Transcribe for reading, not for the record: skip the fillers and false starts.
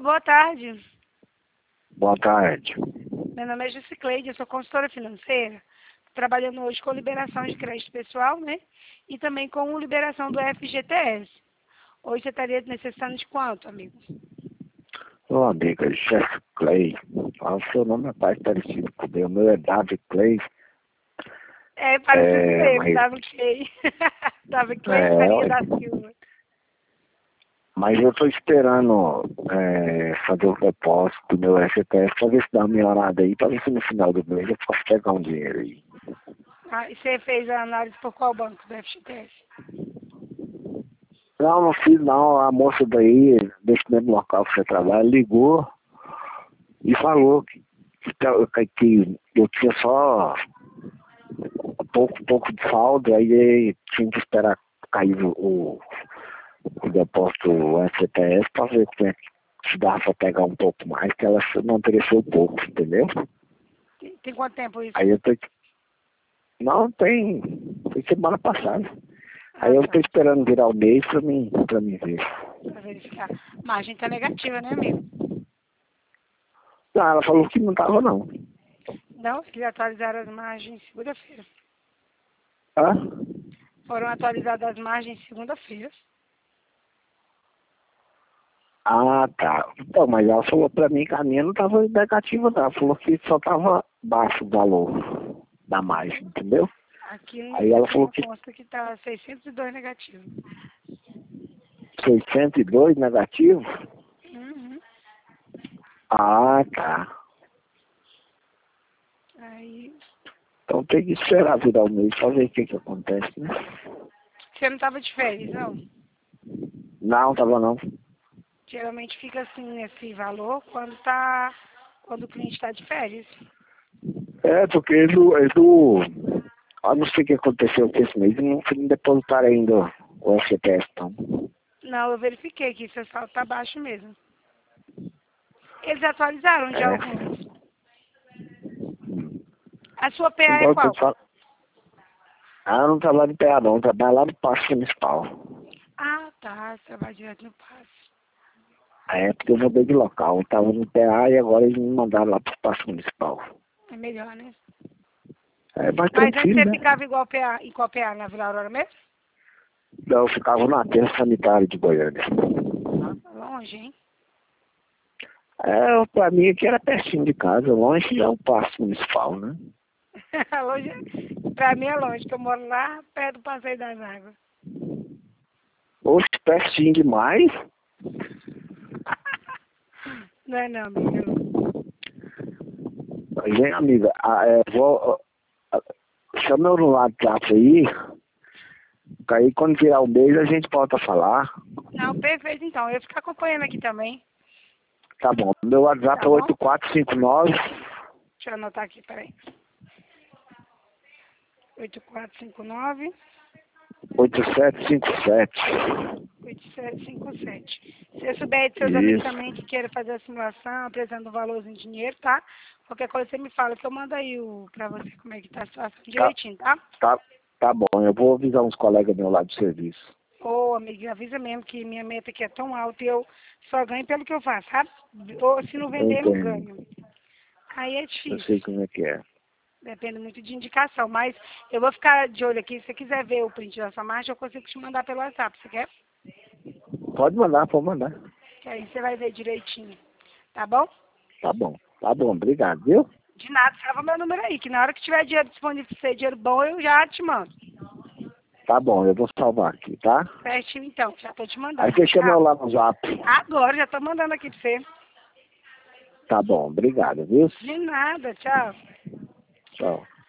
boa tarde. Boa tarde. Meu nome é Jusicleide, eu sou consultora financeira, trabalhando hoje com liberação de crédito pessoal, né? E também com liberação do FGTS. Hoje você estaria necessitando de quanto, amigo? Ô, amiga, Jeff Clay. O seu nome é mais parecido com o meu. O meu é David Clay. É parecido mesmo, mas, Davi Clay. Davi Clay é, Faria ué. da Silva. Mas eu tô esperando fazer o depósito do meu FGTS pra ver se dá uma melhorada aí, pra ver se no final do mês eu posso pegar um dinheiro aí. Ah, e você fez a análise por qual banco do FGTS? Não, não fiz não. A moça daí, desse mesmo local que você trabalha, ligou e falou que eu tinha só pouco de saldo, aí tinha que esperar cair o depósito do FGTS para ver como é que se dá para pegar um pouco mais, que ela não ofereceu pouco, entendeu? Tem quanto tempo isso? Aí eu tô... Não, foi semana passada. Aí eu Tá. tô esperando virar o mês pra mim ver. Pra verificar. Margem tá negativa, né, amigo? Não, ela falou que não tava não. Não, eles atualizaram as margens segunda-feira. Ah? Foram atualizadas as margens segunda-feira. Ah, tá. Então, mas ela falou pra mim que a minha não tava negativa não. Ela falou que só tava baixo o valor da margem, entendeu? Aqui no Aí ela falou que consta que tá 602 negativo. 602 negativo? Uhum. Ah, tá. Aí, Então tem que esperar virar o mês pra ver o que acontece, né? você não tava de férias, não? Não, tava não. Geralmente fica assim nesse valor quando o cliente está de férias. É, porque eu não sei o que aconteceu com esse mês, não depositaram ainda o FGTS, então. Não, eu verifiquei que seu saldo tá baixo mesmo. Eles atualizaram de É. alguns. A sua PA é Então eu tô qual? te falando. Ah, eu não trabalho em PA não, eu trabalho lá no Paço Municipal. Ah, tá. Você vai direto no passe. É, porque eu mudei de local. Eu tava no PA e agora eles me mandaram lá pro Paço Municipal. É melhor, né? É mais Mas antes tranquilo, você né? ficava igual PA, em qual PA? Na Vila Aurora mesmo? Não, eu ficava no aterro sanitário de Goiânia. Nossa, longe, hein? É, pra mim aqui era pertinho de casa, longe é o Paço Municipal, né? Longe, pra mim é longe, que eu moro lá perto do Passeio das Águas. Hoje pertinho demais. Não é não, amiga. Mas, hein, amiga, chama eu no WhatsApp aí, que aí quando virar o mês a gente volta a falar. Não, perfeito então. Eu vou ficar acompanhando aqui também. Tá bom, meu WhatsApp Tá é bom? 8459 Deixa eu anotar aqui, peraí. 8459 8757. 8757. Se eu souber de seus amigos Isso. também que queiram fazer a simulação, apresentando um valor em dinheiro, tá? Qualquer coisa você me fala que eu mando aí pra você como é que tá a situação Tá, direitinho, tá? tá bom, eu vou avisar uns colegas meus lá do serviço. Ô, amiga, avisa mesmo que minha meta aqui é tão alta e eu só ganho pelo que eu faço, sabe? Ou se não Eu vender, não entendo, ganho. Aí é eu sei difícil. como é que é. Depende muito de indicação, mas eu vou ficar de olho aqui. Se você quiser ver o print dessa marcha, eu consigo te mandar pelo WhatsApp. Você quer? Pode mandar, pode mandar. Que aí você vai ver direitinho. Tá bom? Tá bom, obrigado, viu? De nada, salva meu número aí, que na hora que tiver dinheiro disponível pra você, dinheiro bom, eu já te mando. Tá bom, eu vou salvar aqui, tá? Certinho então, já tô te Aí mandando. você chama eu Tchau. lá no zap. Agora, já tô mandando aqui pra você. Tá bom, obrigado, viu? De nada, tchau. Tchau.